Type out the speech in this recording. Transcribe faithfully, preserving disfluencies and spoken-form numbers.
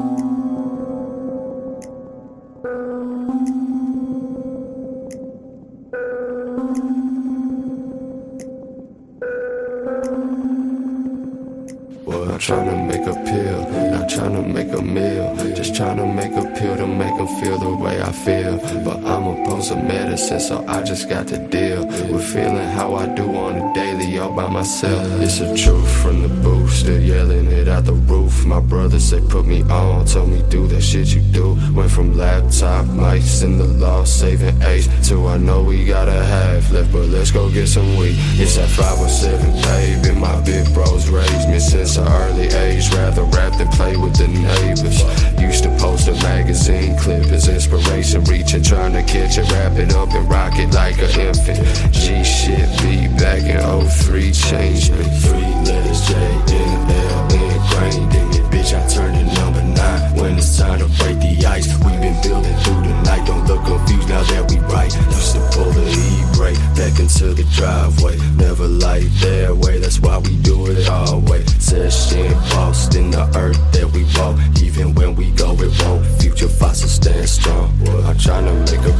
Well, I'm tryna make a pill, not tryna make a meal. Just tryna make a pill to make them feel the way I feel. But I'm opposed to medicine, so I just got to deal with feeling how I do on a daily all by myself. It's the truth from the booth, still yelling it out the roof. My brothers, they put me on, told me do that shit you do. Went from laptop mics in the law, saving eight, to I know we got a half left, but let's go get some weed. It's that five oh seven, baby, my big bros raised me since an early age. Rather rap than play with the neighbors. Used to post a magazine clip as inspiration, reaching, trying to catch it, wrap it up and rock it like an infant. G shit be back in oh three, changed me. Three letters, J, N, L, ingrained in it. Bitch, I turned to number nine when it's time to break the ice. We've been building through the night, don't look confused now that we right. Used to pull the E-brake back into the driveway. Never like their way, that's why we do it our way. Said she embossed in the earth that we walk. Even when we go, it won't. Future fossils stand strong. I'm tryna make a